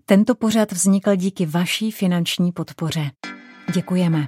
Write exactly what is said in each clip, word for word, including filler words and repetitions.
Tento pořad vznikl díky vaší finanční podpoře. Děkujeme.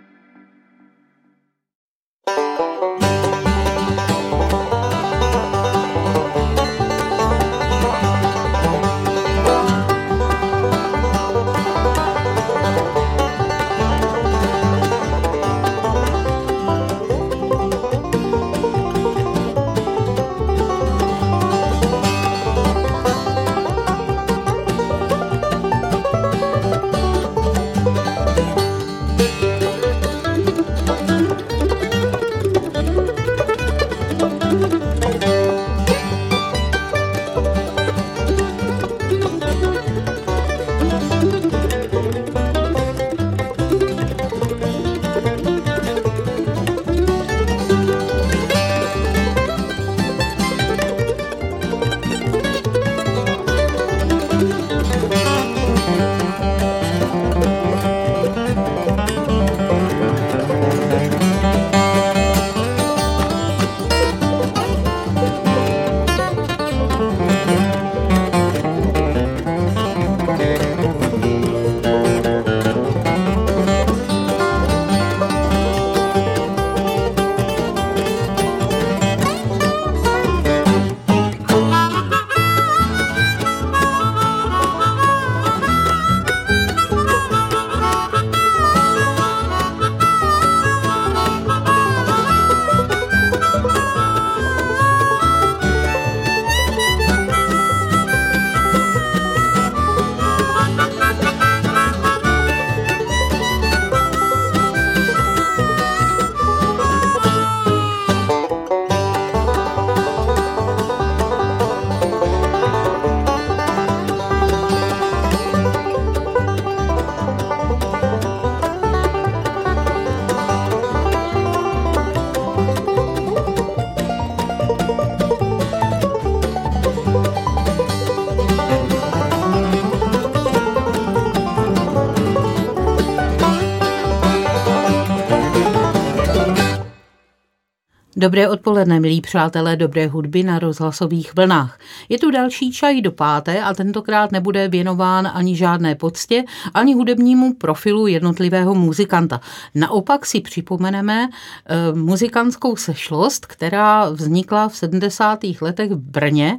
Dobré odpoledne, milí přátelé dobré hudby na rozhlasových vlnách. Je tu další čaj do páté a tentokrát nebude věnován ani žádné poctě, ani hudebnímu profilu jednotlivého muzikanta. Naopak si připomeneme e, muzikantskou sešlost, která vznikla v sedmdesátých letech v Brně,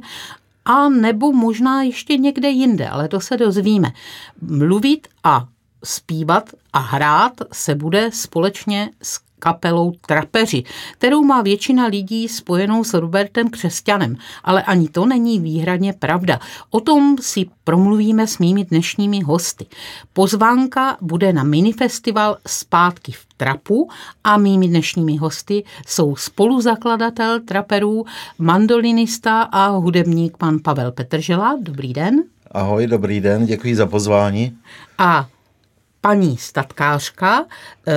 a nebo možná ještě někde jinde, ale to se dozvíme. Mluvit a zpívat a hrát se bude společně s kapelou Trapeři, kterou má většina lidí spojenou s Robertem Křesťanem, ale ani to není výhradně pravda. O tom si promluvíme s mými dnešními hosty. Pozvánka bude na minifestival Zpátky v trapu a mými dnešními hosty jsou spoluzakladatel Traperů, mandolinista a hudebník pan Pavel Petržela. Dobrý den. Ahoj, dobrý den, děkuji za pozvání. A paní statkářka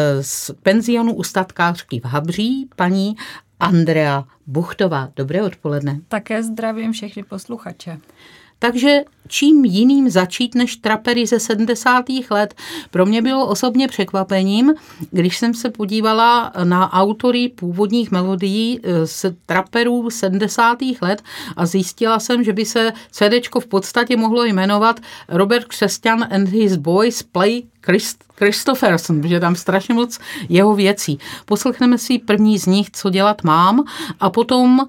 z penzionu u statkářky v Habří, paní Andrea Buchtová. Dobré odpoledne. Také zdravím všechny posluchače. Takže čím jiným začít než Trapery ze sedmdesátých let. Pro mě bylo osobně překvapením, když jsem se podívala na autory původních melodií z Traperů sedmdesátých let a zjistila jsem, že by se CDčko v podstatě mohlo jmenovat Robert Křesťan and his boys play Christ, Christopherson, protože tam strašně moc jeho věcí. Poslechneme si první z nich, Co dělat mám, a potom e,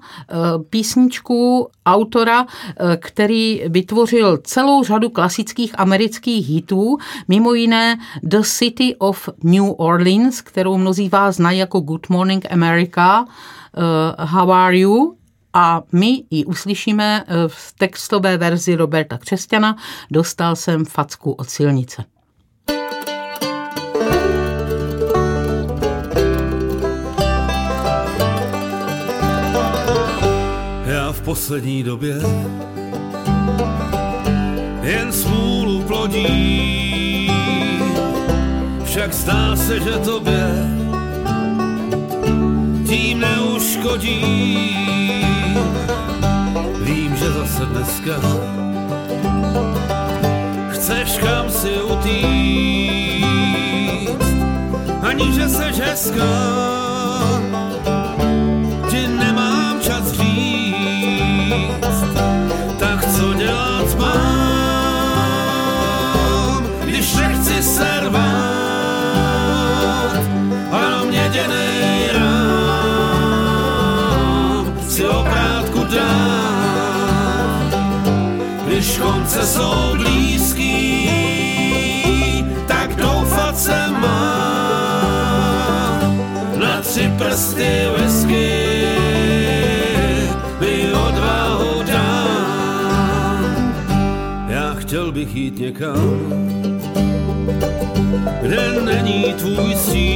písničku autora, e, který vytvořil celou řadu klasických amerických hitů, mimo jiné The City of New Orleans, kterou mnozí vás znají jako Good Morning America, e, How are you? A my ji uslyšíme v textové verzi Roberta Křesťana. Dostal jsem facku od silnice. V poslední době jen smůlu plodí, však zdá se, že tobě tím neuškodí. Vím, že zase dneska chceš kam si utíct, ani že seš hezká, ti nemám čas říct. Tak co dělat mám? konce jsou blízký, tak doufat se má. Na tři prsty whisky mi odvahu dám. Já chtěl bych jít někam, kde není tvůj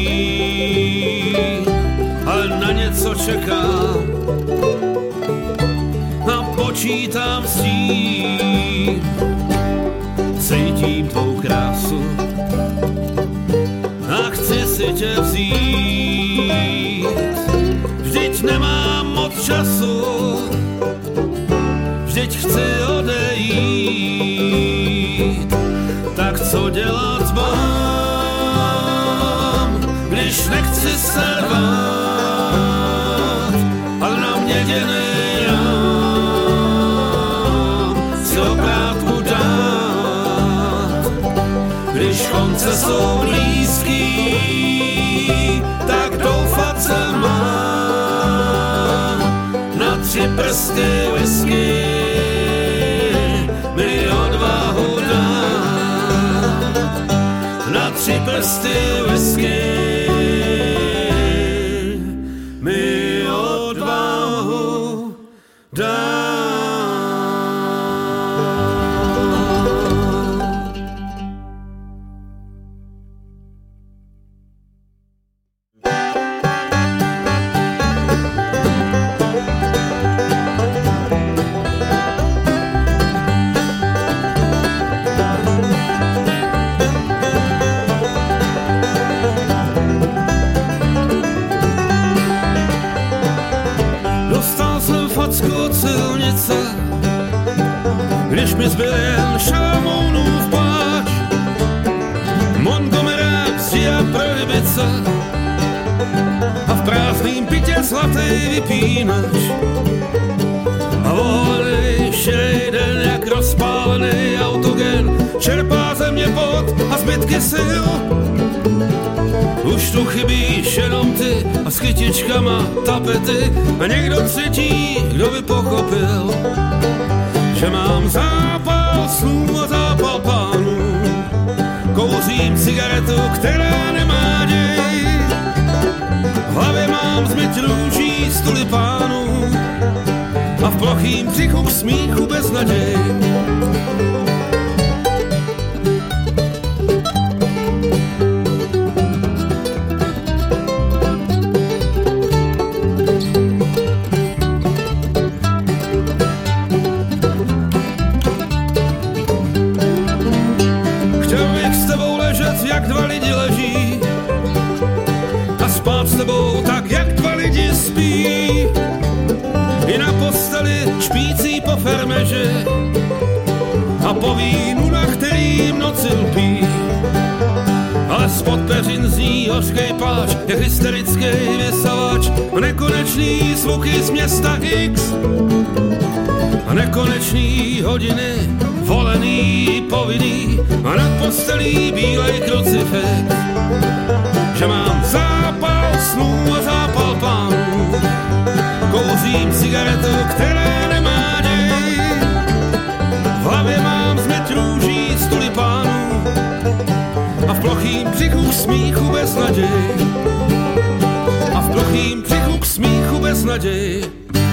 cíl, ale na něco čekám a počítám s tím. Cítím tvou krásu a chci si tě vzít. Vždyť nemám moc času, vždyť chci odejít. Tak co dělat mám, když nechci se rvát, ale na mě tě nejám, si oprátku dát. Když konce jsou blízký, tak doufat se má. Na tři prsty whisky mi odvahu dát. Na tři prsty whisky mi odvahu dát. Když mi zbyl jen Šalamounův pláč, Montgomery a prohibice a v prázdným pitě zlatý vypínač. A volený šedej den jak rozpálený autogen čerpá ze mě pot a zbytky sil. Už tu chybíš jenom ty a s kytičkama tapety a někdo třetí, kdo by pochopil, že mám zápal snů a zápal pánů. Kouřím cigaretu, která nemá děj. V hlavě mám zbyt růží z tulipánů a v plochým břichu k smíchu bez naděj. Jak dva lidi leží a spát s tebou tak, jak dva lidi spí. I na posteli špící po fermeži a po vínu, na kterým noci lpí. Ale spod peřin zní hořkej pláč, je hysterický vysavač a nekonečný zvuky z města X a nekonečný hodiny volený, povinný a nad postelí bílej krucifix. Že mám zápal snů a zápal pánů, kouřím cigaretu, která nemá děj. V hlavě mám změť růží z tulipánů a v plochým břichu k smíchu bez naděj. A v plochým břichu k smíchu bez naděj.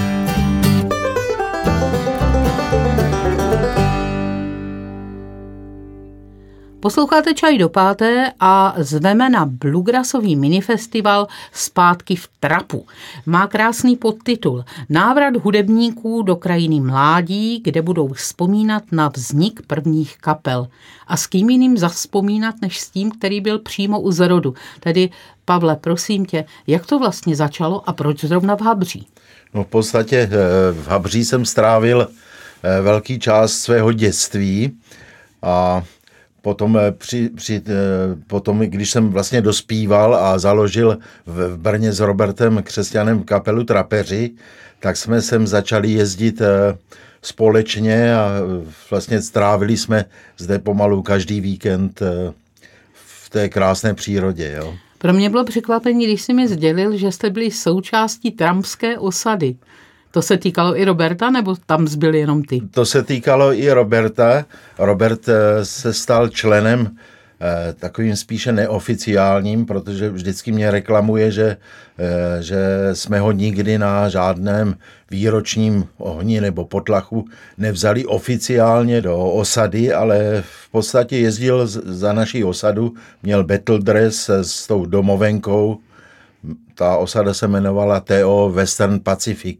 Posloucháte Čaj do páté a zveme na bluegrassový minifestival Zpátky v trapu. Má krásný podtitul Návrat hudebníků do krajiny mládí, kde budou vzpomínat na vznik prvních kapel. A s kým jiným zavzpomínat, než s tím, který byl přímo u zrodu. Tedy, Pavle, prosím tě, jak to vlastně začalo a proč zrovna v Habří? No v podstatě v Habří jsem strávil velký část svého dětství a Potom, při, při, potom, když jsem vlastně dospíval a založil v Brně s Robertem Křesťanem kapelu Trapeři, tak jsme sem začali jezdit společně a vlastně strávili jsme zde pomalu každý víkend v té krásné přírodě. Jo. Pro mě bylo překvapení, když jsi mi sdělil, že jste byli součástí trampské osady. To se týkalo i Roberta, nebo tam zbyl jenom ty? To se týkalo i Roberta. Robert se stal členem eh, takovým spíše neoficiálním, protože vždycky mě reklamuje, že, eh, že jsme ho nikdy na žádném výročním ohni nebo potlachu nevzali oficiálně do osady, ale v podstatě jezdil za naší osadu, měl battle dress s tou domovenkou. Ta osada se jmenovala T O Western Pacific.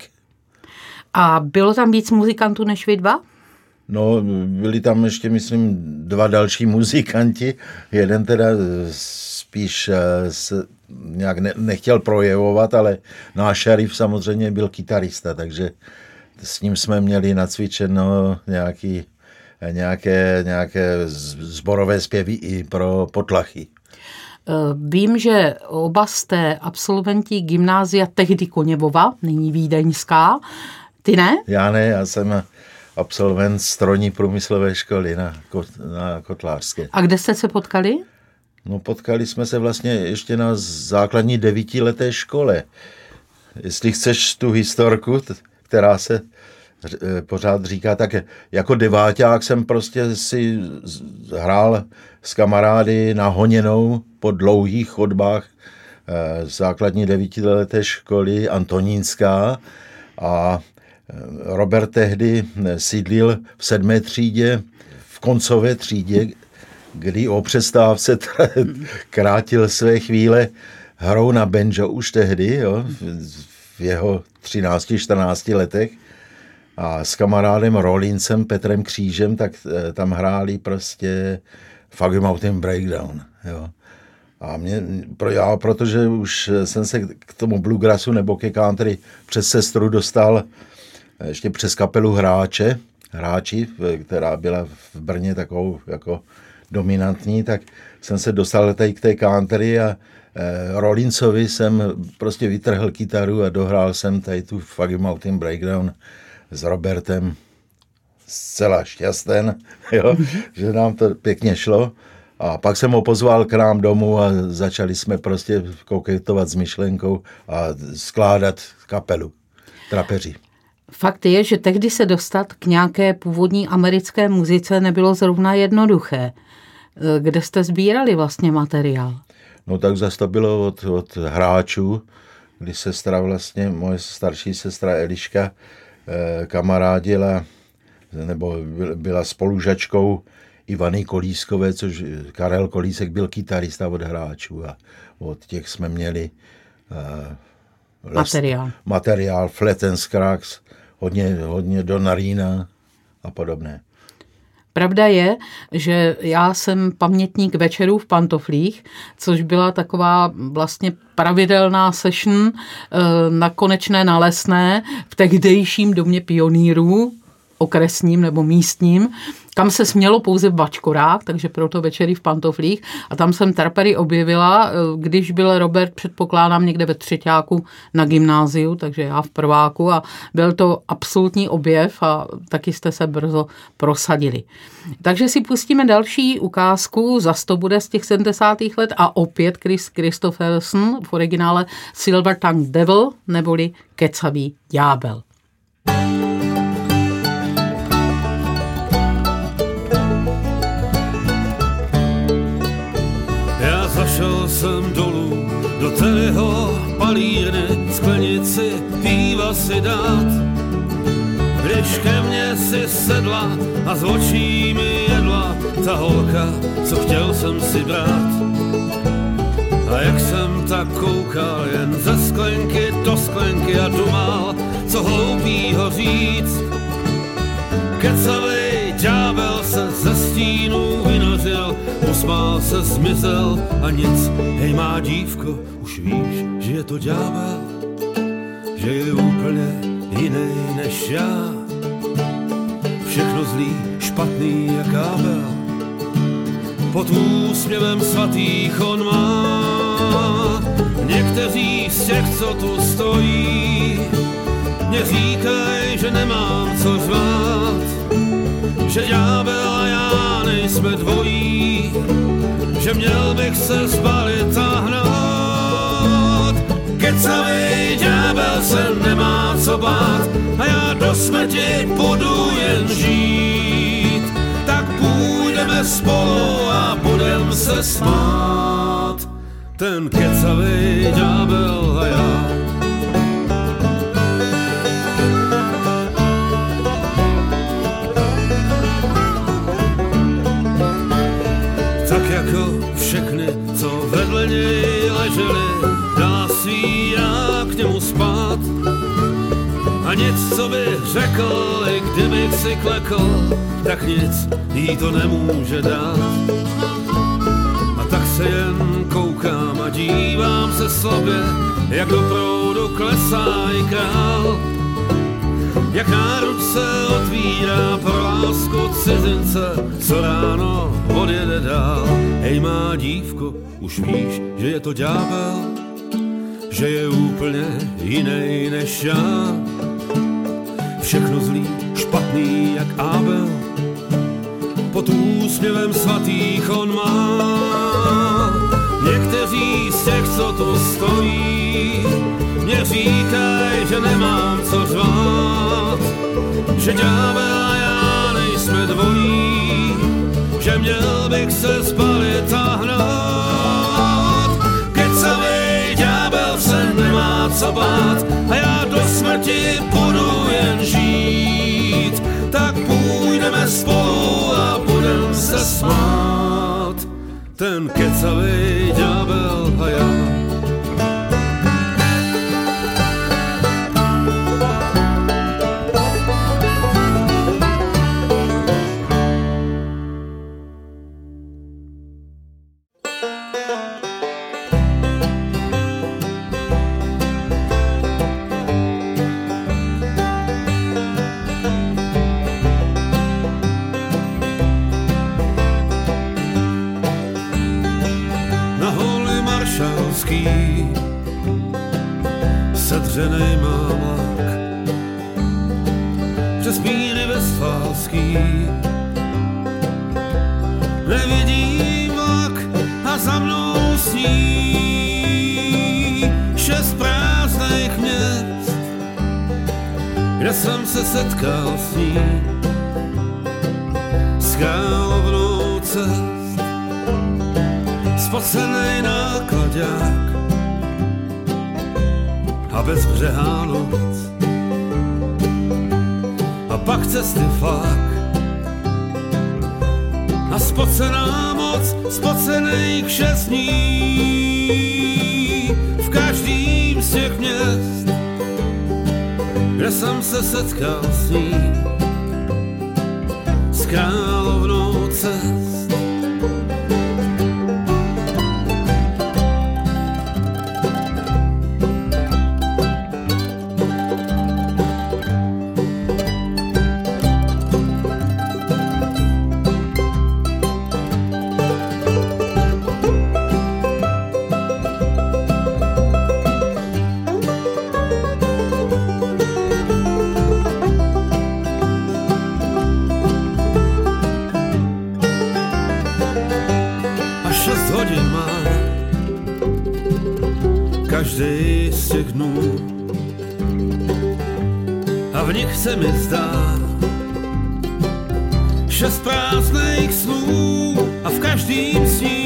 A bylo tam víc muzikantů než vy dva? No, byli tam ještě, myslím, dva další muzikanti. Jeden teda spíš se nějak ne, nechtěl projevovat, ale náš šerif samozřejmě byl kytarista, takže s ním jsme měli nacvičeno nějaký, nějaké, nějaké sborové zpěvy i pro potlachy. Vím, že oba jste absolventi gymnázia tehdy Koněvova, nyní Vídeňská. Ty ne? Já ne, já jsem absolvent strojní průmyslové školy na, na Kotlářské. A kde jste se potkali? No, potkali jsme se vlastně ještě na základní devítileté škole. Jestli chceš tu historku, která se pořád říká, tak jako deváťák jsem prostě si hrál s kamarády na honěnou po dlouhých chodbách základní devítileté školy Antonínská a Robert tehdy sídlil v sedmé třídě, v koncové třídě, kdy o přestávce krátil své chvíle hrou na banjo už tehdy, jo, v jeho třinácti čtrnácti letech. A s kamarádem Rollinsem, Petrem Křížem, tak tam hráli prostě Foggy Mountain Breakdown. Jo. A mě, pro, já, protože už jsem se k tomu bluegrassu nebo ke country přes sestru dostal ještě přes kapelu Hráče, Hráči, která byla v Brně takovou jako dominantní, tak jsem se dostal tady k té country a eh, Rollinsovi jsem prostě vytrhl kytaru a dohrál jsem tady tu Foggy Mountain Breakdown s Robertem. Zcela šťasten, jo, že nám to pěkně šlo. A pak jsem ho pozval k nám domů a začali jsme prostě koketovat s myšlenkou a skládat kapelu, trapeři. Fakt je, že tehdy se dostat k nějaké původní americké muzice nebylo zrovna jednoduché. Kde jste sbírali vlastně materiál? No tak zase to bylo od, od Hráčů, kdy sestra vlastně, moje starší sestra Eliška eh, kamarádila, nebo byla spolužačkou Ivany Kolískové, což Karel Kolísek byl kytarista od Hráčů a od těch jsme měli eh, les, materiál. materiál Flat and Scrags, hodně, hodně Donarína a podobné. Pravda je, že já jsem pamětník večerů v pantoflích, což byla taková vlastně pravidelná session na Konečné na Lesné v tehdejším domě pionýrů, okresním nebo místním, kam se smělo pouze v bačkorách, takže proto večery v pantoflích. A tam jsem trapery objevila, když byl Robert, předpokládám, někde ve třeťáku na gymnáziu, takže já v prváku a byl to absolutní objev a taky jste se brzo prosadili. Takže si pustíme další ukázku, zas to bude z těch sedmdesátých let a opět Chris Christopherson v originále Silver Tongue Devil neboli Kecavý ďábel. Zašel jsem dolů do Terryho palírny, sklenici píva si dát. Když ke mně si sedla a z očí mi jedla ta holka, co chtěl jsem si brát. A jak jsem tak koukal jen ze sklenky do sklenky a dumal, co hloupýho říct. Kecavej ďábel se ze stínu vynořil, usmál se, zmizel a nic. Hej má dívko, už víš, že je to ďábel, že je úplně jiný než já. Všechno zlý, špatný jak kábel, pod úsměvem svatých on má. Někteří z těch, co tu stojí, mě říkaj, že nemám co řvát, že ďábel a já nejsme dvojí, že měl bych se zbalit a hnát. Kecavej ďábel se nemá co bát a já do smrti budu jen žít. Tak půjdeme spolu a budem se smát. Ten kecavej ďábel a já. Tak jako všechny, co vedle něj leželi, dala svý já k němu spát. A nic, co bych řekl, i kdybych si klekl, tak nic jí to nemůže dát. A tak se jen koukám a dívám se sobě, jak do proudu klesá i král. Jak národ se otvírá pro lásku cizince, co ráno odjede dál. Hej má dívko, už víš, že je to ďábel, že je úplně jinej než já. Všechno zlý, špatný jak Ábel, pod úsměvem svatých on má. Někteří z těch, co tu stojí, mě říkaj, že nemám co řvát, že ďábel a já nejsme dvojí, že měl bych se zbalit a hnát. Kecavej ďábel se nemá co bát a já do smrti budu jen žít. Tak půjdeme spolu a budem se smát. Ten kecavej ďábel a já. Sedřenej mámák přes míry vestfálský. Nevidím vlak a za mnou sní šest prázdných měst, kde jsem se setkal s ní. S královnou cest, spocenej nákladák a bezbřehá noc. A pak cesty flak a spocená moc, spocenej kšesní v každým z těch měst, kde jsem se setkal s ní. S královnou cest. Každý z těch dnů a v nich se mi zdá šest prázdných snů a v každým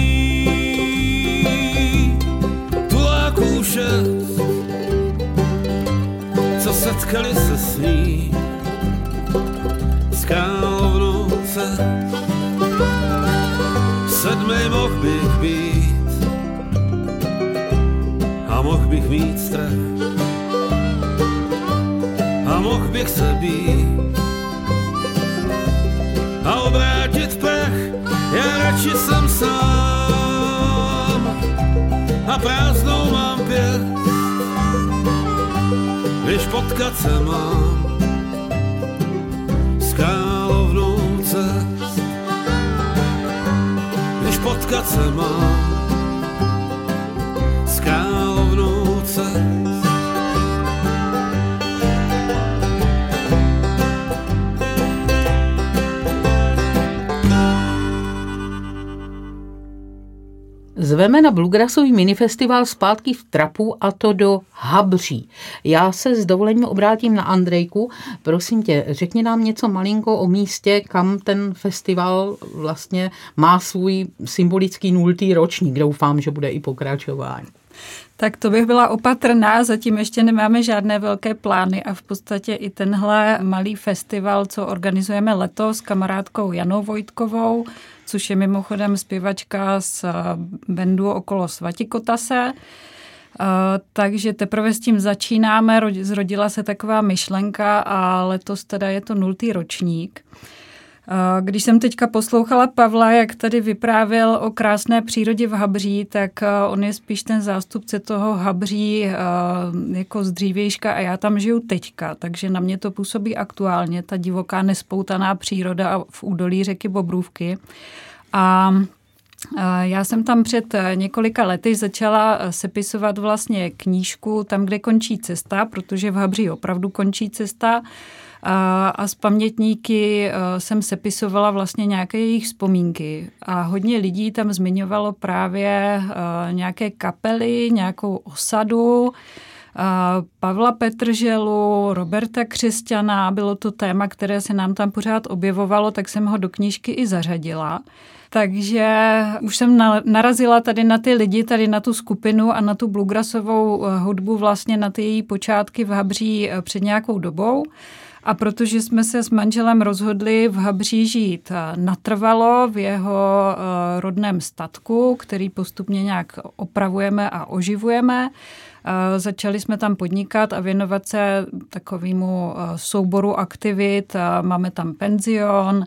sní tuláků šest, co setkali se s ní. S královnou cest sedmej mohl bych být a mohl bych mít strach a mohl bych se být a obrátit prach. Já radši jsem sám a prázdnou mám pěst, když potkat se mám. S královnou cest, když potkat se mám. S královnou cest. Zveme na Bluegrassový minifestival zpátky v Trapu, a to do Habří. Já se s dovolením obrátím na Andrejku. Prosím tě, řekni nám něco malinko o místě, kam ten festival vlastně má svůj symbolický nultý ročník. Doufám, že bude i pokračování. Tak to bych byla opatrná, zatím ještě nemáme žádné velké plány a v podstatě i tenhle malý festival, co organizujeme letos s kamarádkou Janou Vojtkovou, což je mimochodem zpěvačka z bandu okolo Svatikotase. Takže teprve s tím začínáme, zrodila se taková myšlenka a letos teda je to nultý ročník. Když jsem teďka poslouchala Pavla, jak tady vyprávěl o krásné přírodě v Habří, tak on je spíš ten zástupce toho Habří jako z dřívějška a já tam žiju teďka, takže na mě to působí aktuálně, ta divoká nespoutaná příroda v údolí řeky Bobrůvky. A já jsem tam před několika lety začala sepisovat vlastně knížku Tam, kde končí cesta, protože v Habří opravdu končí cesta. A z pamětníky jsem sepisovala vlastně nějaké jejich vzpomínky. A hodně lidí tam zmiňovalo právě nějaké kapely, nějakou osadu, Pavla Petrželu, Roberta Křesťana. Bylo to téma, které se nám tam pořád objevovalo, tak jsem ho do knížky i zařadila. Takže už jsem narazila tady na ty lidi, tady na tu skupinu a na tu bluegrassovou hudbu, vlastně na ty její počátky v Habří před nějakou dobou. A protože jsme se s manželem rozhodli v Habří žít natrvalo v jeho rodném statku, který postupně nějak opravujeme a oživujeme, začali jsme tam podnikat a věnovat se takovému souboru aktivit. Máme tam penzion,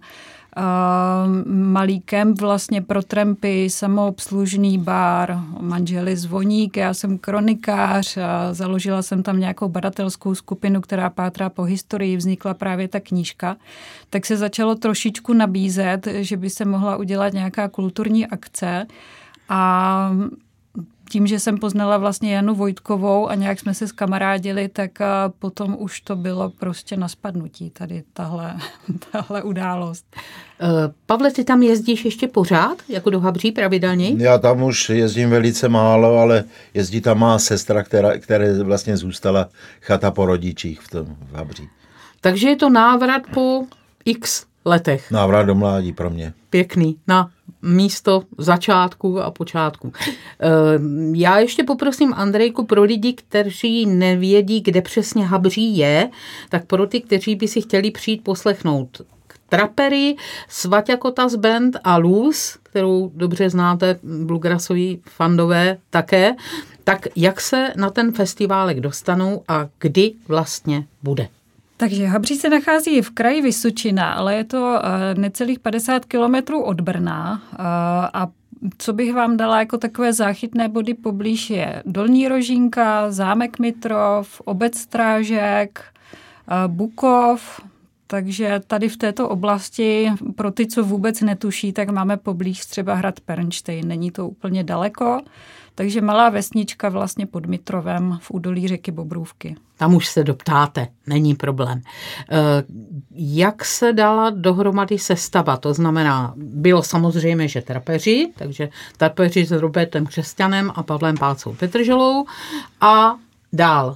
malý kemp vlastně pro trampy, samoobslužný bar, manželi Zvoník, já jsem kronikář, založila jsem tam nějakou badatelskou skupinu, která pátrá po historii, vznikla právě ta knížka. Tak se začalo trošičku nabízet, že by se mohla udělat nějaká kulturní akce a tím, že jsem poznala vlastně Janu Vojtkovou a nějak jsme se zkamarádili, tak potom už to bylo prostě na spadnutí tady tahle, tahle událost. Pavle, ty tam jezdíš ještě pořád, jako do Habří pravidelně? Já tam už jezdím velice málo, ale jezdí tam má sestra, která, která vlastně zůstala chata po rodičích v tom v Habří. Takže je to návrat po x letech. Návrat do mládí pro mě. Pěkný, na místo začátku a počátku. Já ještě poprosím Andrejku pro lidi, kteří nevědí, kde přesně Habří je, tak pro ty, kteří by si chtěli přijít poslechnout Trapery, Svaťakotas Band a Luz, kterou dobře znáte, bluegrassoví fandové také, tak jak se na ten festiválek dostanou a kdy vlastně bude? Takže Habří se nachází v kraji Vysočina, ale je to necelých padesát kilometrů od Brna a co bych vám dala jako takové záchytné body poblíž je Dolní Rožínka, Zámek Mitrov, Obec Strážek, Bukov, takže tady v této oblasti pro ty, co vůbec netuší, tak máme poblíž třeba hrad Pernštejn, není to úplně daleko. Takže malá vesnička vlastně pod Mitrovem v údolí řeky Bobrůvky. Tam už se doptáte, není problém. Jak se dala dohromady sestava? To znamená, bylo samozřejmě, že trapeři, takže trapeři s Robertem Křesťanem a Pavlem Pácou Petrželou a dál.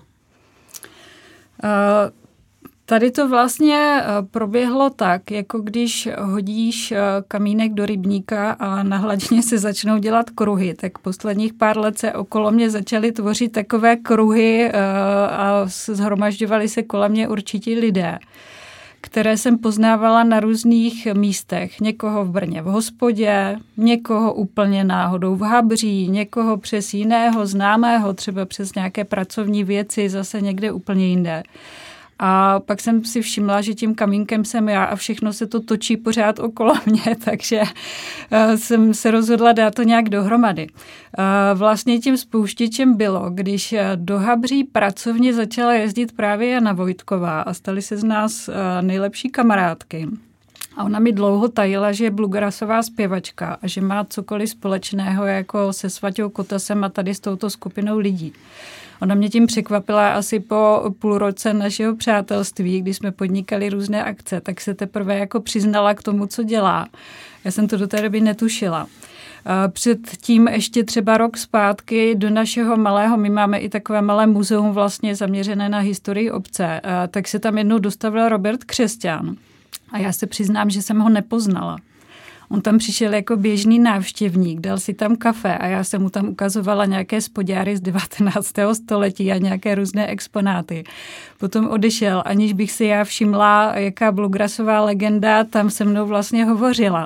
Uh, Tady to vlastně proběhlo tak, jako když hodíš kamínek do rybníka a na hladině se začnou dělat kruhy, tak posledních pár let se okolo mě začaly tvořit takové kruhy a shromažďovali se kolem mě určití lidé, které jsem poznávala na různých místech. Někoho v Brně v hospodě, někoho úplně náhodou v Habří, někoho přes jiného známého, třeba přes nějaké pracovní věci, zase někde úplně jinde. A pak jsem si všimla, že tím kamínkem jsem já a všechno se to točí pořád okolo mě, takže jsem se rozhodla dát to nějak dohromady. Vlastně tím spouštěčem bylo, když do Habří pracovně začala jezdit právě Jana Vojtková a staly se z nás nejlepší kamarádky. A ona mi dlouho tajila, že je bluegrassová zpěvačka a že má cokoliv společného jako se Svaťou Kotasem a tady s touto skupinou lidí. Ona mě tím překvapila asi po půl roce našeho přátelství, kdy jsme podnikali různé akce, tak se teprve jako přiznala k tomu, co dělá. Já jsem to do té doby netušila. Předtím ještě třeba rok zpátky do našeho malého, my máme i takové malé muzeum vlastně zaměřené na historii obce, tak se tam jednou dostavil Robert Křesťan. A já se přiznám, že jsem ho nepoznala. On tam přišel jako běžný návštěvník, dal si tam kafe a já jsem mu tam ukazovala nějaké spodňáry z devatenáctého století a nějaké různé exponáty. Potom odešel, aniž bych si já všimla, jaká bluegrassová legenda tam se mnou vlastně hovořila.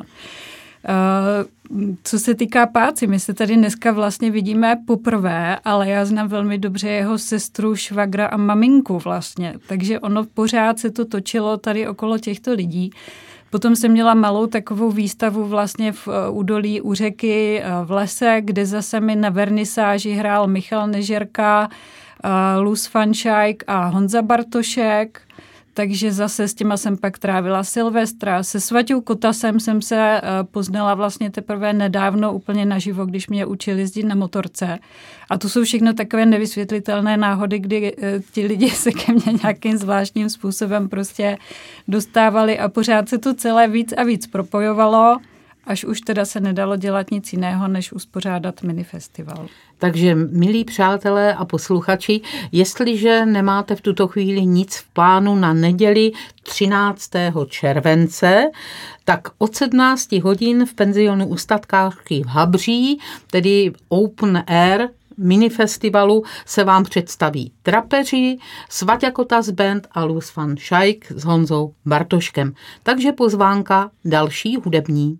Co se týká Páci, my se tady dneska vlastně vidíme poprvé, ale já znám velmi dobře jeho sestru, švagra a maminku vlastně, takže ono pořád se to točilo tady okolo těchto lidí. Potom jsem měla malou takovou výstavu vlastně v údolí u řeky v lese, kde zase mi na vernisáži hrál Michal Nežerka, Luz Fanšajk a Honza Bartošek. Takže zase s těma jsem pak trávila Silvestra. Se Svaťou Kotasem jsem se poznala vlastně teprve nedávno úplně naživo, když mě učili jezdit na motorce. A to jsou všechno takové nevysvětlitelné náhody, kdy ti lidi se ke mně nějakým zvláštním způsobem prostě dostávali a pořád se to celé víc a víc propojovalo, až už teda se nedalo dělat nic jiného, než uspořádat minifestival. Takže, milí přátelé a posluchači, jestliže nemáte v tuto chvíli nic v plánu na neděli třináctého července, tak od sedmnácti hodin v penzionu u Statkářky v Habří, tedy Open Air minifestivalu, se vám představí trapeři, Svaťa Kotas Band a Luz Fanšajk s Honzou Bartoškem. Takže pozvánka další hudební.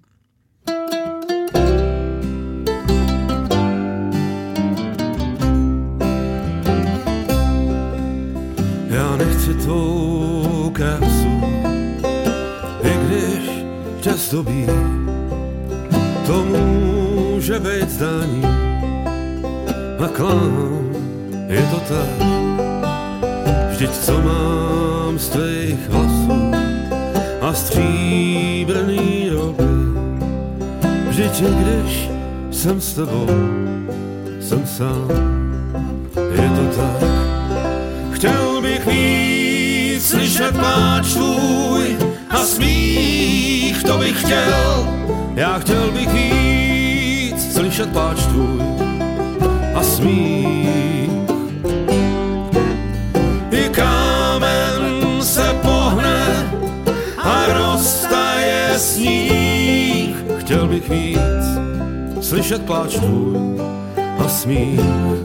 Já nechci tvou krásu, i když tě zdobí, to může být zdání a klám, je to tak. Vždyť co mám z tvých vlasů a stříbrný roby, vždyť i když jsem s tebou, jsem sám, je to tak. Chtěl bych víc slyšet pláč tvůj a smích, to bych chtěl. Já chtěl bych víc slyšet pláč tvůj a smích. I kámen se pohne a roztaje sníh. Chtěl bych víc slyšet pláč tvůj a smích.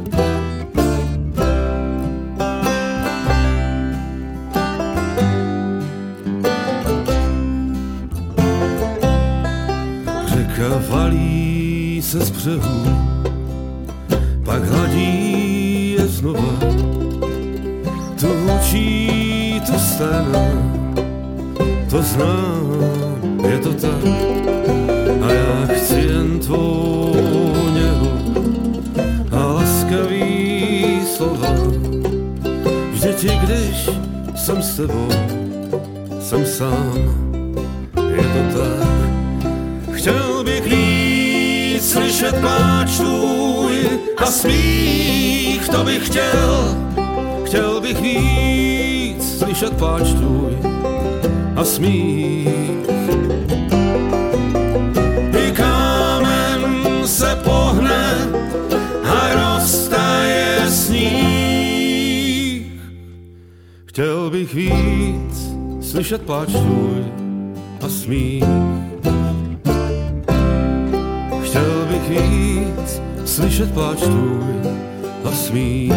Valí se z břehu, pak hladí je znova, tu hučí, tu stane, to znám, je to tak. A já chci jen tvou něhu a laskavý slova, vždyť i když jsem s tebou, jsem sám, je to tak. Chtěl bych víc slyšet pláč tvůj a smích, to bych chtěl. Chtěl bych víc slyšet pláč tvůj a smích. I kámen se pohne a roztaje sníh. Chtěl bych víc slyšet pláč tvůj a smích. Chtěl bych víc slyšet pláč tvůj a smích.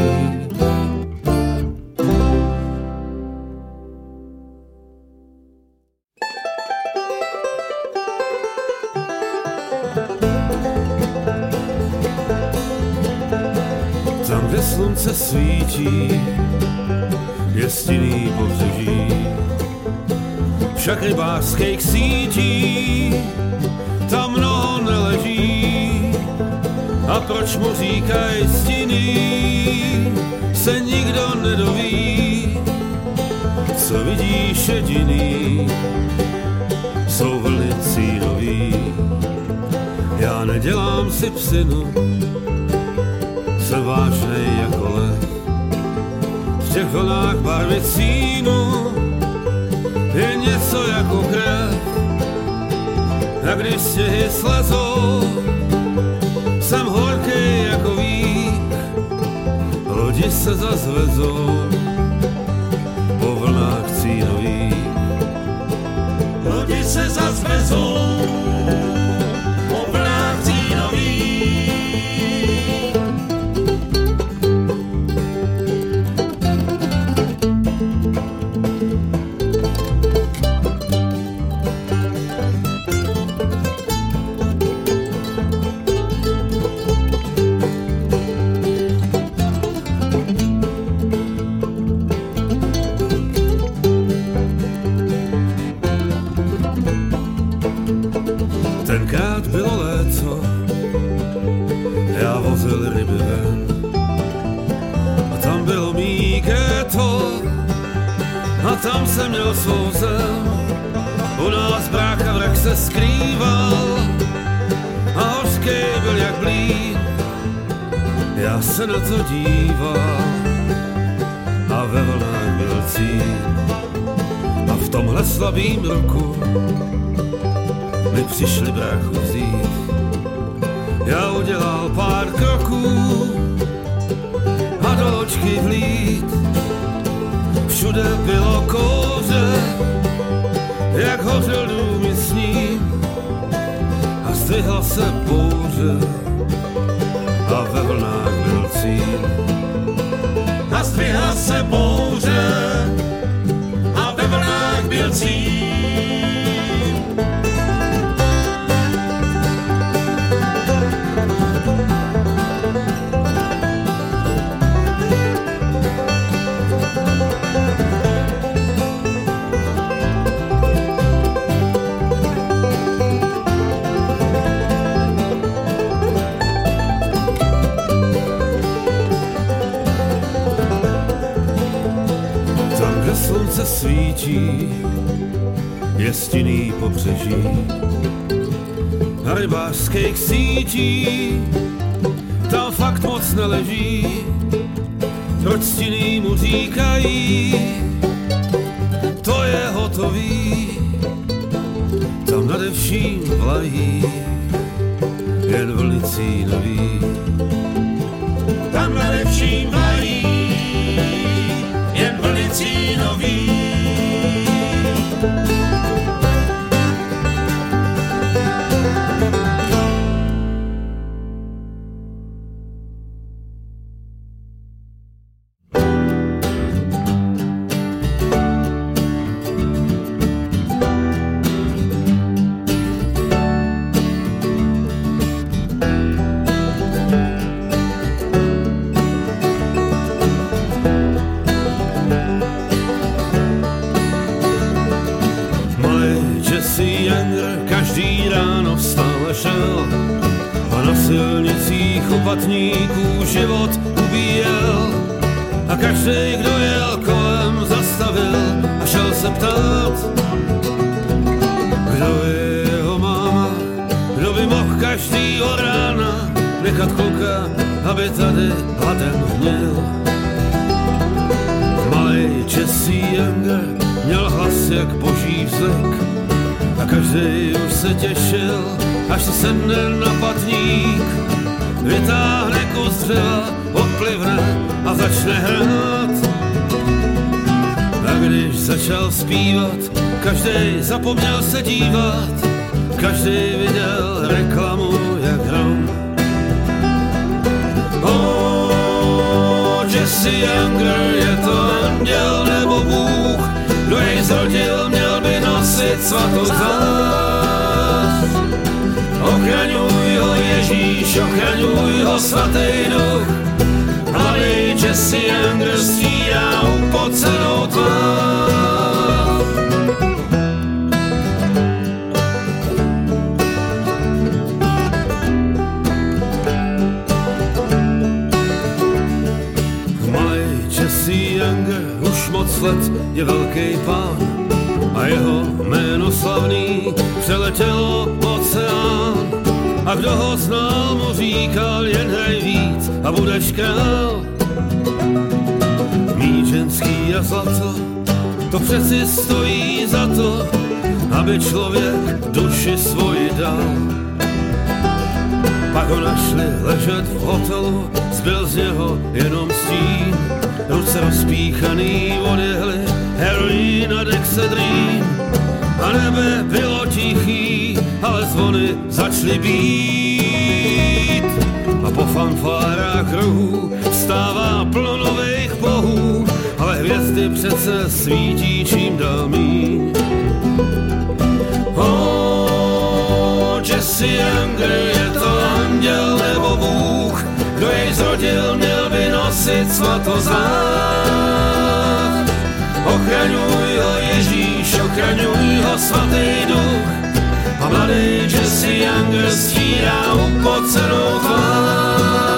Tam, kde slunce svítí, je stinný pobřeží, však rybářských sítí tam mnoho neleží. A proč mu říkaj stinný, se nikdo nedoví. Co vidíš jediný, jsou vlny cínový. Já nedělám si psinu, jsem vážnej jako lev. V těch vlnách barvy cínu je něco jako krev. A když sněhy slezou lodi se zas vezou po vlnách cínových. Lodi se zas vezou po vlnách cínových. Tenkrát bylo léto, já vozil ryby ven a tam bylo mý ghetto a tam jsem měl svou zem. U nás brácha vrah se skrýval a hořký byl jak blín. Já se na to díval a ve vlnách byl cín. A v tomhle slabým roku mi přišli bráchu vzít. Já udělal pár kroků a do loďky vlít. Všude bylo kouře, jak hořel dům s ním. A zdvihla se bouře a ve vlnách byl cíl. A zdvihla se bouře a ve vlnách byl cíl. Slunce svítí, je stinný pobřeží na rybářských sítí, tam fakt moc neleží. Proč stinný mu říkají, to je hotový, tam nade vším vlají jen vlny cínový. Tam nade vším vlají jen vlny cínový. Každý ráno vstal a šel a na silnicích opatníků život ubíjel. A každý, kdo jel kolem, zastavil a šel se ptát, kdo je jeho máma, kdo by mohl každýho rána nechat kluka, aby tady hladem hněl. Malej Jesse Younger měl hlas jak boží vzlek a každý už se těšil, až si sedne na patník, vytáhne kus dřeva, odplivne a začne hrát. A když začal zpívat, každý zapomněl se dívat, každý viděl reklamu jak hrom. Oh, Jesse Younger, je to anděl nebo Bůh, kdo jej zrodil, měl by nosit svatou zář. Ochraňuj ho Ježíš, ochraňuj ho svatý duch, mladý Jesse Younger stírá upocenou tvář. Malý Jesse Younger už moc let je velký pán a jeho jméno slavný přeletělo oceán. A kdo ho znal, mu říkal, jen hraj víc a budeš král. Mít ženský a zlato, to přeci stojí za to, aby člověk duši svoji dal. Pak ho našli ležet v hotelu, zbyl z něho jenom stín. Ruce rozpíchaný odjehly heroin a dexedrín. A nebe bylo tichý, ale zvony začaly být. A po fanfárách rohů vstává plno nových bohů, ale hvězdy přece svítí čím dál míň. Oh, Jesse Younger, je to anděl nebo Bůh, kdo jej zrodil, měl by nosit svatozář. Ochraňuj ho Ježíš, ochraňuj ho svatý duch, a mladý Jesse Younger stírá upocenou tvář.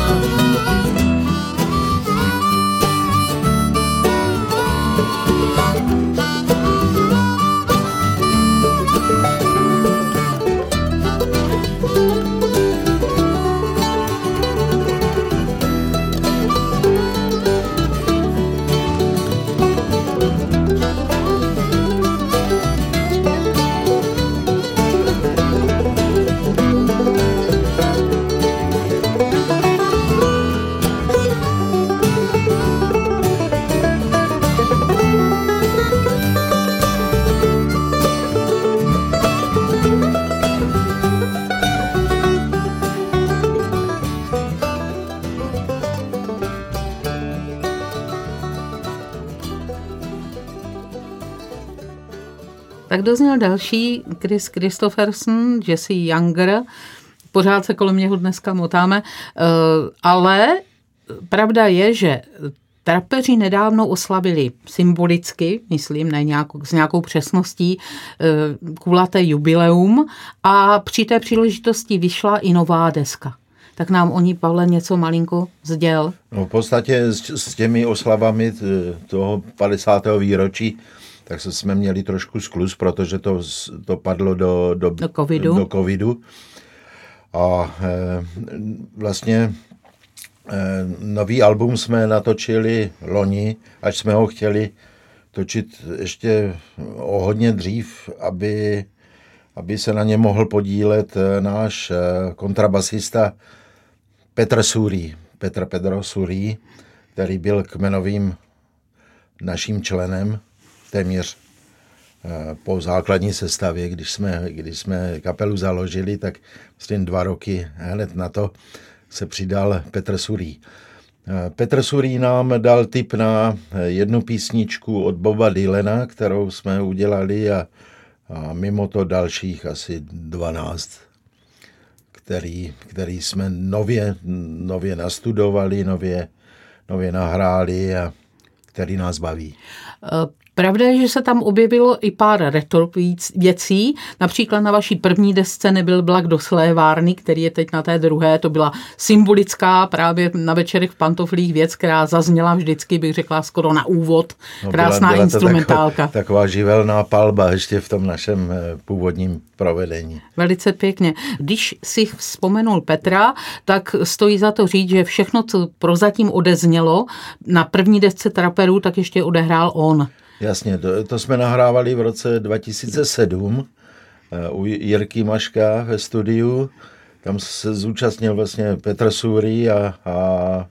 Tak dozněl další Chris Christopherson, Jesse Younger. Pořád se kolem něho dneska motáme, ale pravda je, že trapeři nedávno oslavili symbolicky, myslím, ne nějakou, s nějakou přesností, kulaté jubileum a při té příležitosti vyšla i nová deska. Tak nám o ní, Pavle, něco malinko sděl. No v podstatě s, s těmi oslavami toho padesátého výročí tak jsme měli trošku skluz, protože to, to padlo do, do, do, covidu. do covidu. A e, vlastně e, nový album jsme natočili loni, až jsme ho chtěli točit ještě o hodně dřív, aby, aby se na ně mohl podílet náš e, kontrabasista Petr Surí, Petr Pedro Surí, který byl kmenovým naším členem téměř po základní sestavě, když jsme, když jsme kapelu založili, tak vlastně dva roky hned na to se přidal Petr Surí. Petr Surí nám dal tip na jednu písničku od Boba Dylana, kterou jsme udělali a, a mimo to dalších asi dvanáct, který, který jsme nově, nově nastudovali, nově, nově nahráli a který nás baví. Pravda je, že se tam objevilo i pár retro věcí. Například na vaší první desce Nebyl vlak do slévárny, který je teď na té druhé. To byla symbolická právě na večerech v pantoflích věc, která zazněla vždycky, bych řekla, skoro na úvod. Krásná no byla, byla instrumentálka. Taková, taková živelná palba ještě v tom našem původním provedení. Velice pěkně. Když si vzpomenul Petra, tak stojí za to říct, že všechno, co prozatím odeznělo na první desce Traperů, tak ještě odehrál on. Jasně, to, to jsme nahrávali v roce dva tisíce sedm u Jirky Maška ve studiu. Tam se zúčastnil vlastně Petr Surí a, a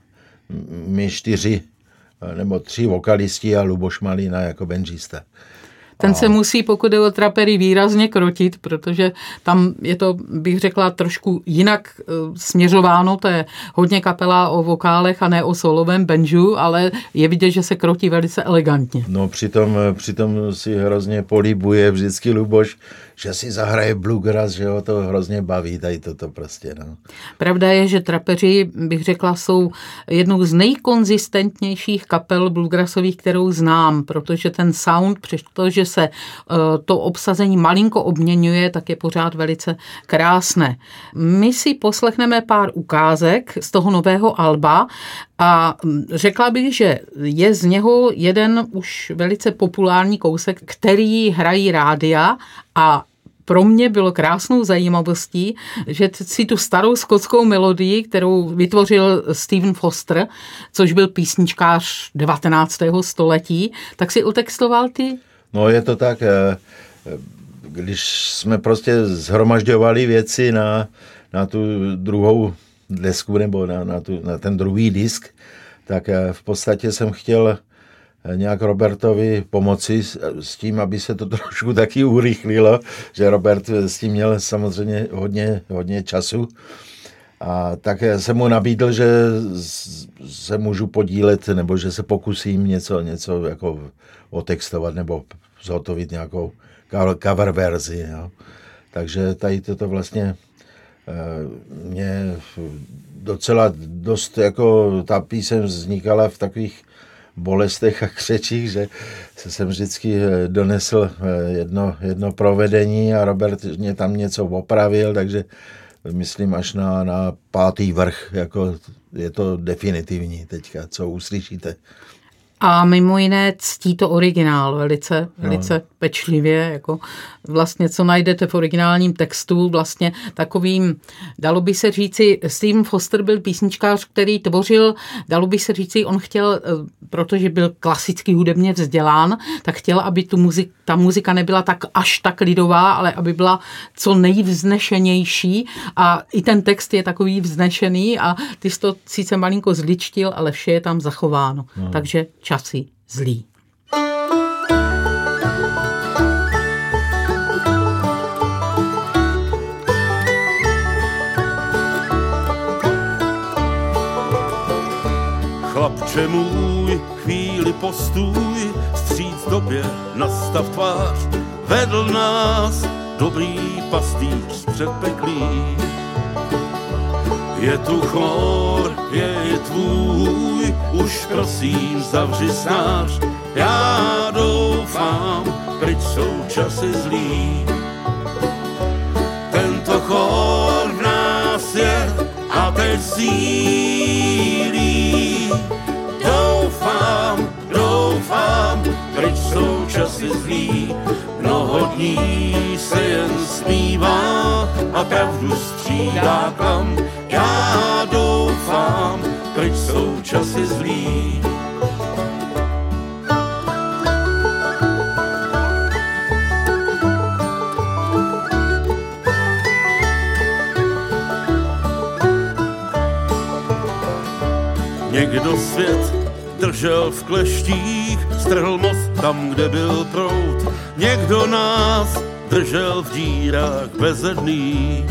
my čtyři nebo tři vokalisti a Luboš Malina jako benžista. Ten a... se musí, pokud je o trapery, výrazně krotit, protože tam je to, bych řekla, trošku jinak uh, směřováno. To je hodně kapela o vokálech a ne o solovém benžu, ale je vidět, že se krotí velice elegantně. No přitom, přitom si hrozně polibuje vždycky Luboš, že si zahraje bluegrass, že ho to hrozně baví, tady toto prostě. No. Pravda je, že trapeři, bych řekla, jsou jednou z nejkonzistentnějších kapel bluegrassových, kterou znám, protože ten sound, přestože se uh, to obsazení malinko obměňuje, tak je pořád velice krásné. My si poslechneme pár ukázek z toho nového alba a řekla bych, že je z něho jeden už velice populární kousek, který hrají rádia a pro mě bylo krásnou zajímavostí, že si tu starou skotskou melodii, kterou vytvořil Stephen Foster, což byl písničkář devatenáctého století, tak si utextoval ty? No je to tak, když jsme prostě zhromažďovali věci na, na tu druhou desku nebo na, na, tu, na ten druhý disk, tak v podstatě jsem chtěl nějak Robertovi pomoci s, s tím, aby se to trošku taky urychlilo, že Robert s tím měl samozřejmě hodně, hodně času. A tak jsem mu nabídl, že se můžu podílet, nebo že se pokusím něco, něco jako otextovat nebo zhotovit nějakou cover verzi. Jo. Takže tady toto vlastně mě docela dost, jako ta píseň vznikala v takových bolestech a křečích, že jsem vždycky donesl jedno, jedno provedení a Robert mě tam něco opravil, takže myslím až na, na pátý vrch, jako je to definitivní teďka, co uslyšíte. A mimo jiné ctí to originál velice, velice no. pečlivě, jako vlastně co najdete v originálním textu, vlastně takovým, dalo by se říci, Stephen Foster byl písničkář, který tvořil, dalo by se říci, on chtěl, protože byl klasicky hudebně vzdělán, tak chtěl, aby tu muzik, ta muzika nebyla tak až tak lidová, ale aby byla co nejvznešenější a i ten text je takový vznešený a ty jsi to sice malinko zličtil, ale vše je tam zachováno. No. Takže časy zlý. Chlapče můj, chvíli postůj, vstříc době nastav tvář, vedl nás dobrý pastýř z předpeklí. Je tu chor, je i tvůj, už prosím zavři snář, já doufám, pryč jsou časy zlý. Tento chor v nás je a teď sílí. Doufám, doufám, pryč jsou časy zlý. Mnoho dní se jen zpívá a pravdu střídá klam. Já doufám, pryč jsou časy zlý. Někdo svět držel v kleštích, strhl most tam, kde byl proud. Někdo nás držel v dírách bezedných.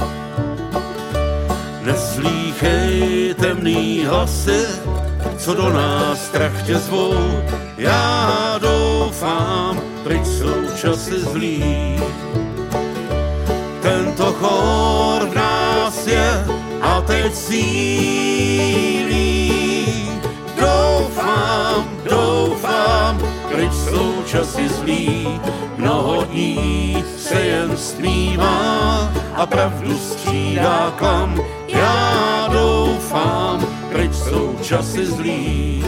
Neslýchej temný hlasy, co do nás trachtě zvou. Já doufám, pryč jsou časy zlý. Tento chor v nás je a teď sílí. Doufám, doufám, pryč jsou časy zlý. Mnoho dní se jen stmívá a pravdu střídá klam. Já doufám, pryč jsou časy zlý.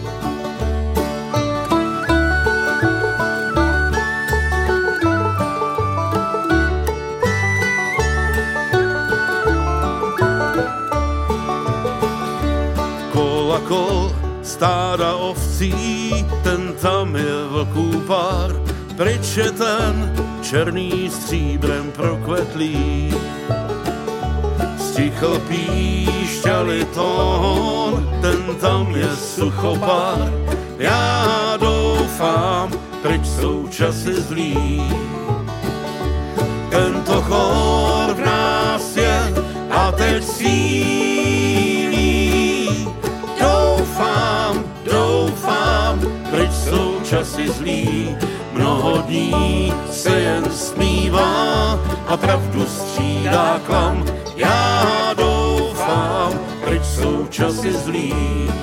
Kol a kol, stáda ovcí, ten tam je vlků pár. Pryč je ten černý stříbrem prokvetlý. Stichl píšťaly tón, ten tam je suchopár. Já doufám, pryč jsou časy zlý. Tento chor v nás je a teď sílí. Doufám, doufám, pryč jsou časy zlý. Mnoho dní se jen smívá a pravdu střídá klam. Já doufám, pryč jsou časy zlý.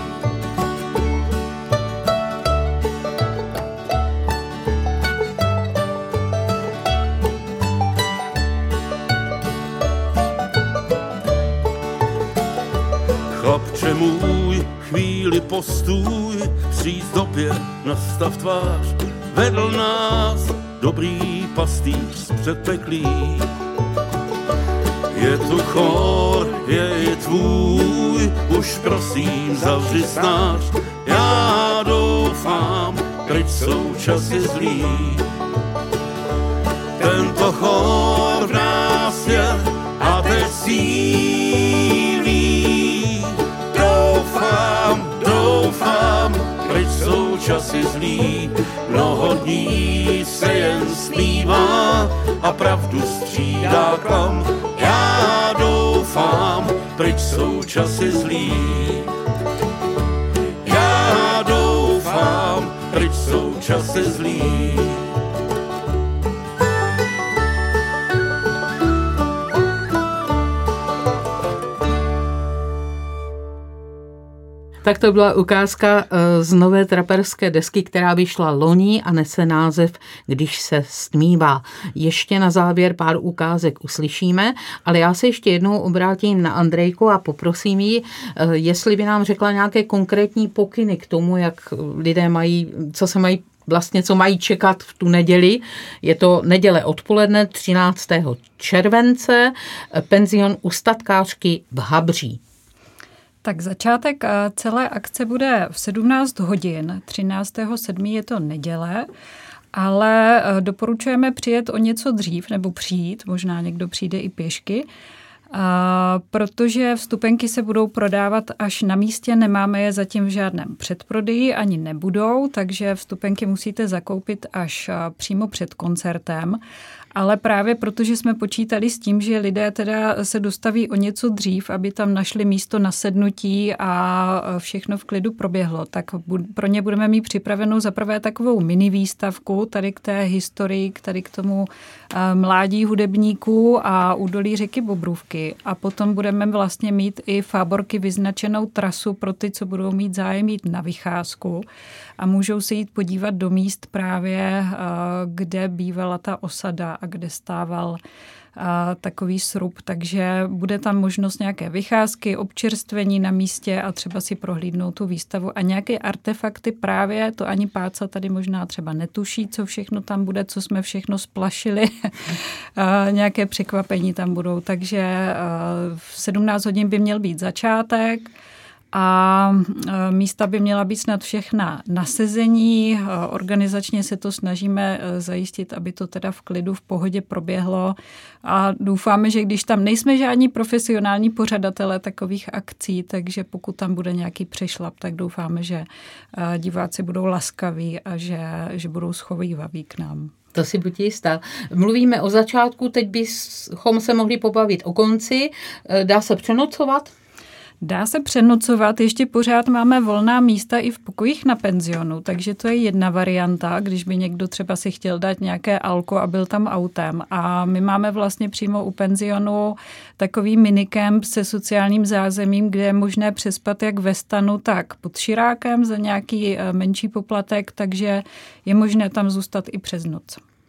Chlapče můj, chvíli postůj, vstříc době nastav tvář. Vedl nás dobrý pastýř z předpeklí. Je tu chor, je i tvůj, už prosím zavři snář. Já doufám, pryč jsou časy zlý. Tento chor v nás je a teď sílí. Doufám, doufám, pryč jsou časy zlý, mnoho dní se jen snívá a pravdu střídá klam. Já doufám, pryč jsou časy zlý. Já doufám, pryč jsou časy zlý. Tak to byla ukázka z nové traperské desky, která vyšla loni a nese název Když se stmívá. Ještě na závěr pár ukázek uslyšíme, ale já se ještě jednou obrátím na Andrejku a poprosím ji, jestli by nám řekla nějaké konkrétní pokyny k tomu, jak lidé mají, co se mají vlastně, co mají čekat v tu neděli. Je to neděle odpoledne třináctého července, penzion u statkářky v Habří. Tak začátek celé akce bude v sedmnáct hodin, třináctého sedmého je to neděle, ale doporučujeme přijet o něco dřív nebo přijít, možná někdo přijde i pěšky, a protože vstupenky se budou prodávat až na místě, nemáme je zatím v žádném předprodeji, ani nebudou, takže vstupenky musíte zakoupit až přímo před koncertem. Ale právě protože jsme počítali s tím, že lidé teda se dostaví o něco dřív, aby tam našli místo na sednutí a všechno v klidu proběhlo, tak pro ně budeme mít připravenou zaprvé takovou mini výstavku tady k té historii, tady k tomu mládí hudebníků a údolí řeky Bobrůvky. A potom budeme vlastně mít i v Fáborky vyznačenou trasu pro ty, co budou mít zájem jít na vycházku a můžou se jít podívat do míst právě, kde bývala ta osada a kde stával takový srub, takže bude tam možnost nějaké vycházky, občerstvení na místě a třeba si prohlídnout tu výstavu a nějaké artefakty právě, to ani Páca tady možná třeba netuší, co všechno tam bude, co jsme všechno splašili, nějaké překvapení tam budou, takže v sedmnáct hodin by měl být začátek a místa by měla být snad všechna na sezení. Organizačně se to snažíme zajistit, aby to teda v klidu, v pohodě proběhlo a doufáme, že když tam nejsme žádní profesionální pořadatelé takových akcí, takže pokud tam bude nějaký přešlap, tak doufáme, že diváci budou laskaví a že, že budou schovývaví k nám. To si buď jistá. Mluvíme o začátku, teď bychom se mohli pobavit o konci. Dá se přenocovat? Dá se přenocovat, ještě pořád máme volná místa i v pokojích na penzionu, takže to je jedna varianta, když by někdo třeba si chtěl dát nějaké alko a byl tam autem. A my máme vlastně přímo u penzionu takový minikemp se sociálním zázemím, kde je možné přespat jak ve stanu, tak pod širákem za nějaký menší poplatek, takže je možné tam zůstat i přes noc.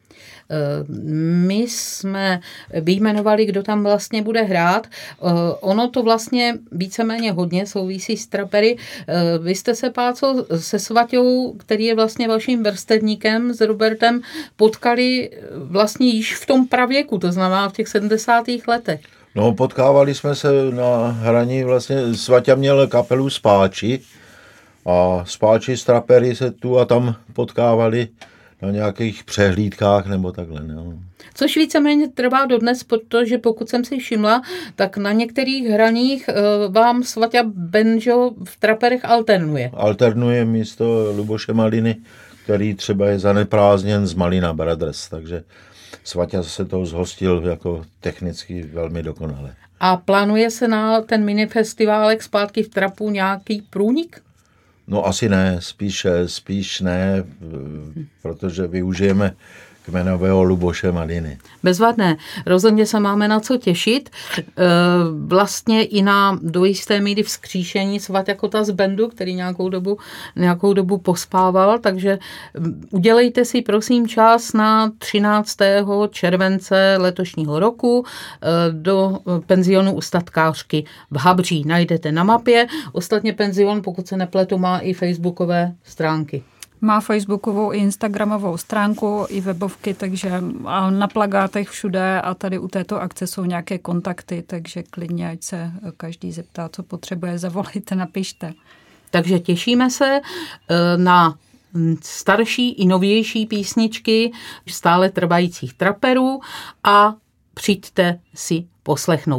My jsme vyjmenovali, kdo tam vlastně bude hrát. Ono to vlastně víceméně hodně souvisí s trapery. Vy jste se, Páco, se Svaťou, který je vlastně vaším vrstevníkem s Robertem, potkali vlastně již v tom pravěku, to znamená v těch sedmdesátých letech. No, potkávali jsme se na hraní, vlastně Svaťa měl kapelu Spáči a Spáči s trapery se tu a tam potkávali na nějakých přehlídkách nebo takhle. No. Což víceméně trvá dodnes, protože pokud jsem si všimla, tak na některých hraních vám Svaťa Benžo v traperech alternuje. Alternuje místo Luboše Maliny, který třeba je zaneprázdněn z Malina Brothers, takže Svaťa se toho zhostil jako technicky velmi dokonale. A plánuje se na ten minifestiválek Zpátky v trapu nějaký průnik? No asi ne, spíš, spíš ne, protože využijeme kmenového Luboše Maliny. Bezvadné. Rozhodně se máme na co těšit. Vlastně i na do jisté míry vzkříšení Svaťa Kota z bandu, který nějakou dobu, nějakou dobu pospával, takže udělejte si prosím čas na třináctého července letošního roku do penzionu u statkářky v Habří. Najdete na mapě. Ostatně penzion, pokud se nepletu, má i facebookové stránky. Má facebookovou i instagramovou stránku, i webovky, takže na plakátech všude a tady u této akce jsou nějaké kontakty, takže klidně, ať se každý zeptá, co potřebuje, zavolejte, napište. Takže těšíme se na starší i novější písničky stále trvajících traperů a přijďte si poslechnout.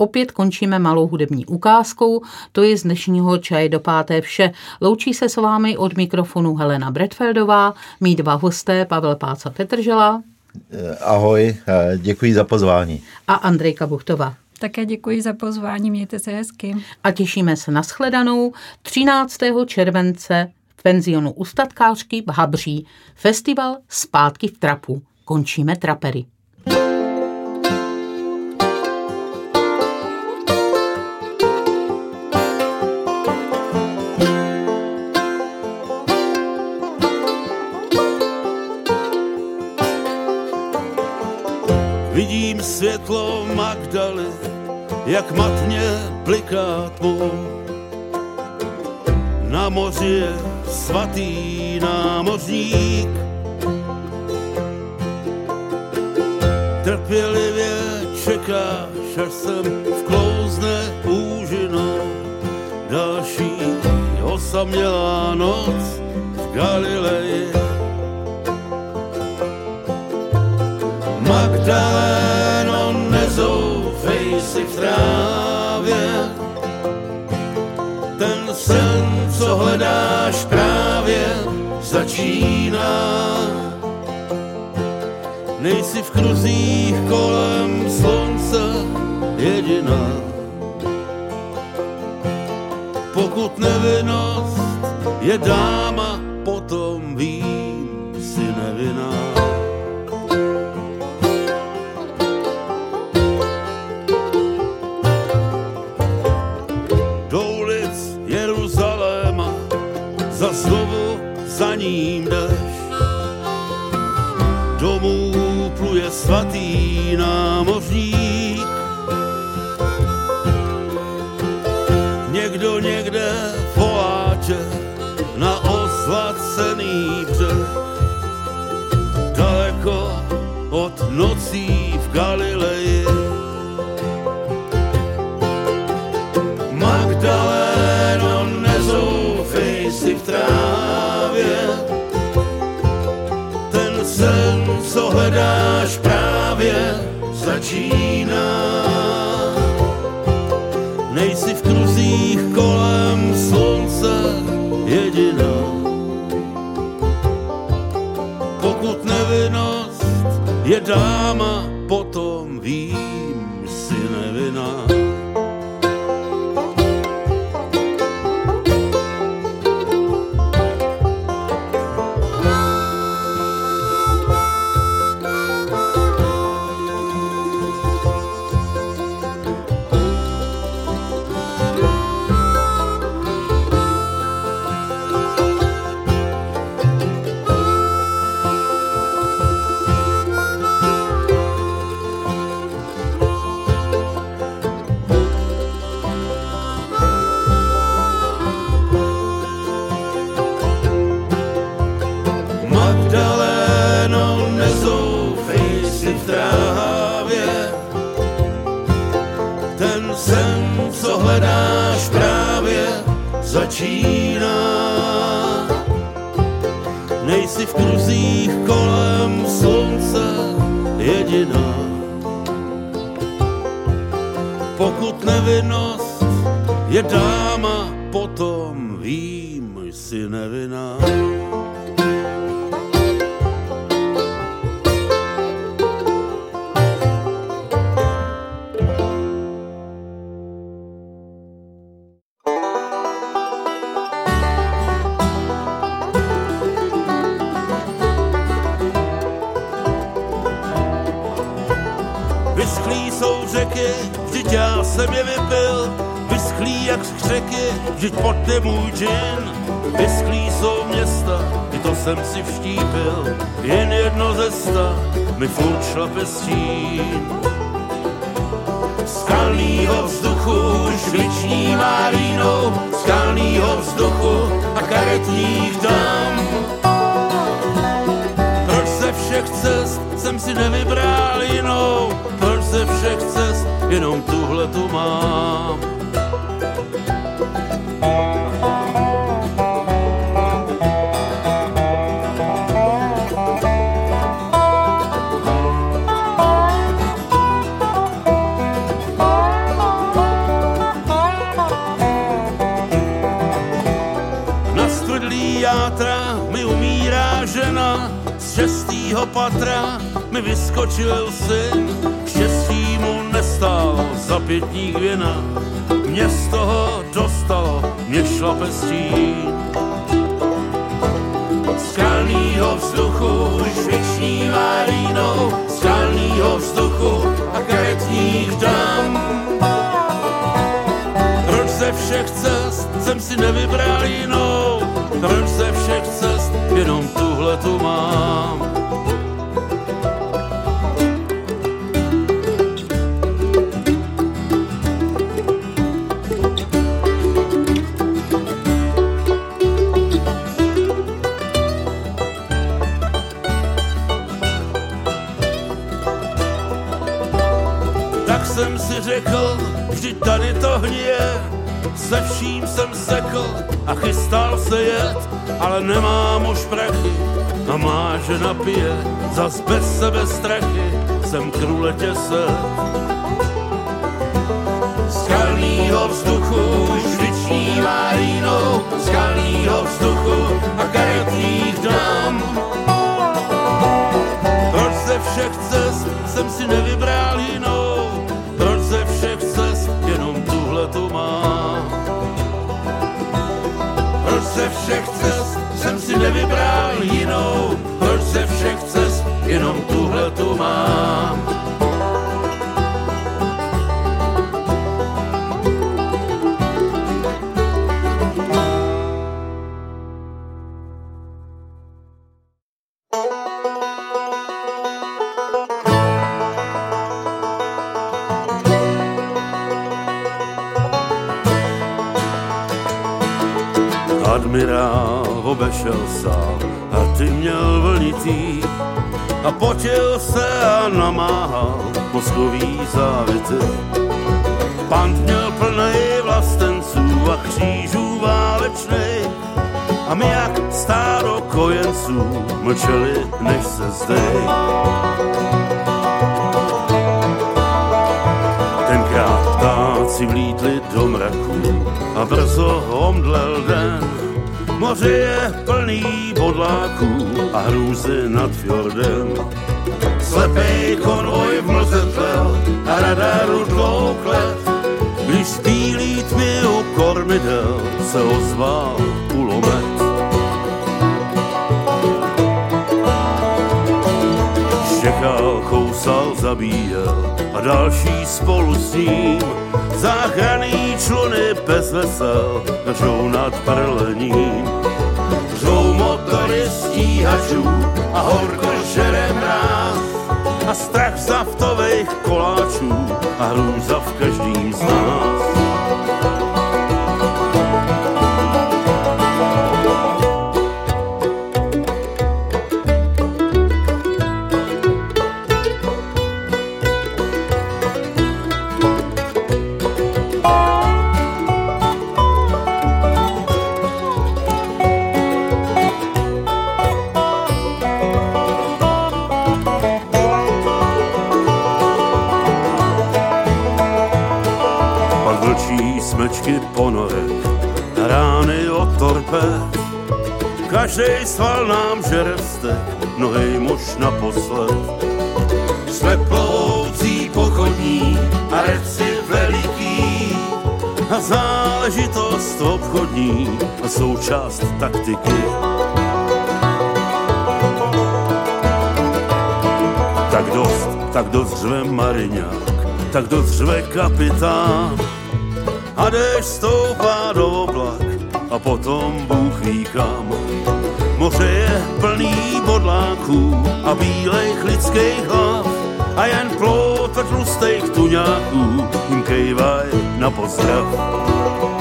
Opět končíme malou hudební ukázkou, to je z dnešního Čaje do páté vše. Loučí se s vámi od mikrofonu Helena Bredfeldová, mý dva hosté Pavel Páca Petržela. Ahoj, děkuji za pozvání. A Andrejka Buchtová. Také děkuji za pozvání, mějte se hezky. A těšíme se na shledanou třináctého července v penzionu u Statkářky v Habří. Festival Zpátky v trapu. Končíme trapery. Vidím světlo Magdaly, jak matně bliká tmou. Na moři je svatý námořník. Trpělivě čekáš, až sem vklouzne úžinou. Další osamělá noc v Galileji. Magdaléno, nezoufej si v trávě, ten sen, co hledáš, právě začíná. Nejsi v kruzích kolem slunce jediná. Pokud nevinnost je dáma, potom vím, si nevinná. Za znovu za ním jdeš, domů pluje svatý námořník. Někdo někde voláče na ozlacený břeh, daleko od nocí v Galileji. Magdaléno, nezoufej si v trávě, ten sen, co hledáš, právě začíná. Nejsi v kruzích kolem slunce jediná. Pokud nevinnost je dáma, potom vím, si nevinná. Začíná. Nejsi v kruzích kolem slunce jediná. Pokud nevinnost je dáma, potom vím, jsi nevinná. Vyschlý jsou řeky, vždyť já jsem je vypil, vyschlý jak z řeky, vždyť pod je můj džin. Vyschlý jsou města, i to jsem si vštípil, jen jedno ze sta mi furt šlape stín. Skalnýho vzduchu už vyčnívá vínou, skalnýho vzduchu a karetních dám. Proč ze všech cest jsem si nevybral jinou, proč ze všech cest jenom tuhle tu mám. z šestýho patra mi vyskočil syn, štěstí mu nestál za pětník věna, mě z toho dostalo, mě šlape stín. Z kalnýho vzduchu švičnívá línou, z kalnýho vzduchu a karetních dám. Proč ze všech cest jsem si nevybral jinou, proč ze všech cest jenom tuhle tu mám. Tak jsem si řekl, vždyť tady to hníje, se vším jsem sekl a chystal se jet, ale nemám už prachy a má žena pije, zas bez sebe strachy jsem k ruletě set. Z kalnýho vzduchu švičnívá línou, z kalnýho vzduchu a karetních dám. Proč ze všech cest jsem si nevybral jinou, proč ze všech cest jenom tuhle tu mám. Proč ze všech cest jsem si nevybral jinou, proč ze všech cest jenom tuhle tu mám. Admirál obešel sál a ty měl vlnitý a potil se a namáhal mozkový závity. Pant měl plnej vlastenců a křížů válečnej a my jak stádo kojenců mlčeli, než se zdej. Tenkrát ptáci vlítli do mraku a brzo omdlel den. Moře je plný bodláků a hrůzy nad fjordem. Slepej konvoj v mlze tlel a radaru dlouk let, když z bílý tmy u kormidel se ozval kulomet. Štěkal, kousal, zabíjel a další spolu s ním. Záchranný čluny bez vesel držou nad prlením. Řou motory stíhačů a horko žere mráz a strach z naftových koláčů a hrůza v každým z nás. Smečky ponorek, rány od torpéd, každej sval nám žerstek, mnohej muž naposled. Jsme plovoucí pochodní a reci veliký a záležitost obchodní a součást taktiky. Tak dost, tak dost řve mariňák, tak dost řve kapitán, a déšť stoupá do oblak a potom Bůh ví kam. Moře je plný bodláků a bílejch lidských hlav a jen plot tlustejch tuňáků jim kejvaj na pozdrav.